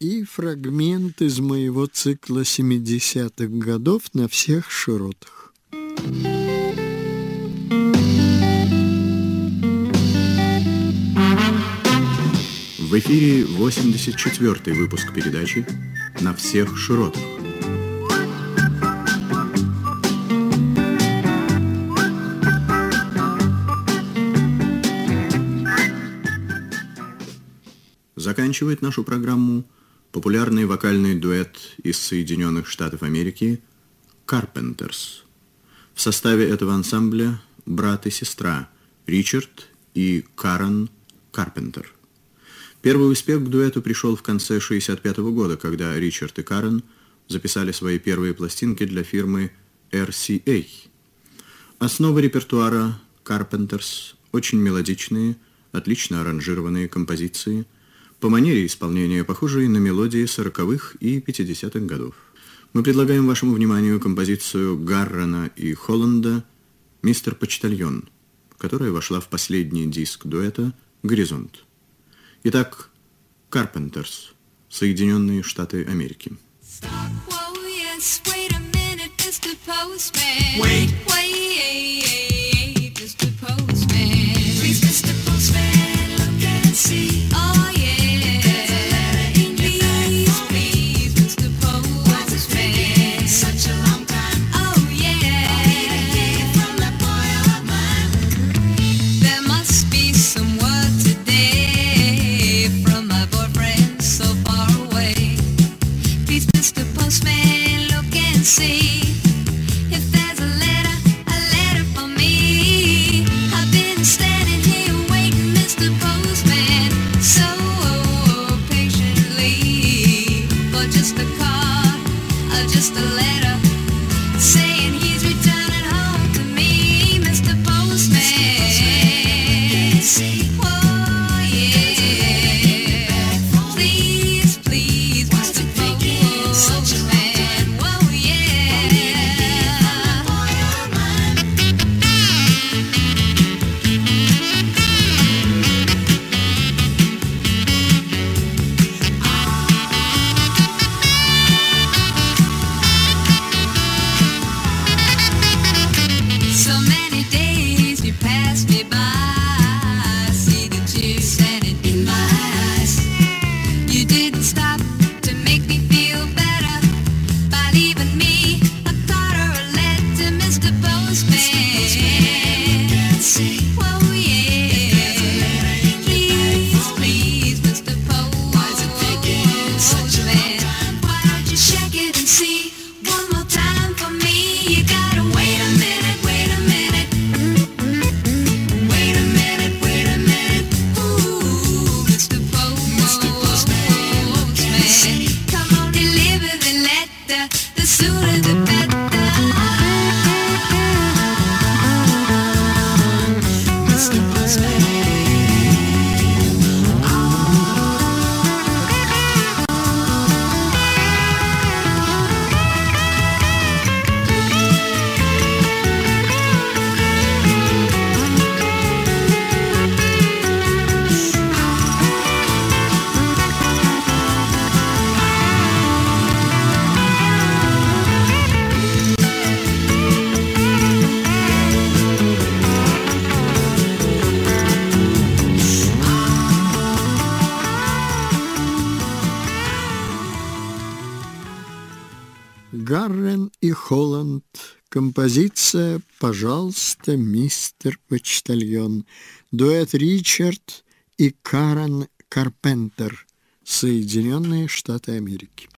и фрагмент из моего цикла 70-х годов на всех широтах. В эфире 84-й выпуск передачи «На всех широтах». Заканчивает нашу программу популярный вокальный дуэт из Соединенных Штатов Америки «Carpenters». В составе этого ансамбля брат и сестра Ричард и Карен Карпентер. Первый успех к дуэту пришел в конце 1965 года, когда Ричард и Карен записали свои первые пластинки для фирмы RCA. Основа репертуара Carpenters – очень мелодичные, отлично аранжированные композиции, по манере исполнения похожие на мелодии 40-х и 50-х годов. Мы предлагаем вашему вниманию композицию Гаррена и Холланда «Мистер Почтальон», которая вошла в последний диск дуэта «Горизонт». Итак, Carpenters, Соединенные Штаты Америки. Гаррен и Холланд. Композиция «Пожалуйста, мистер Почтальон». Дуэт Ричард и Карен Карпентер. Соединенные Штаты Америки.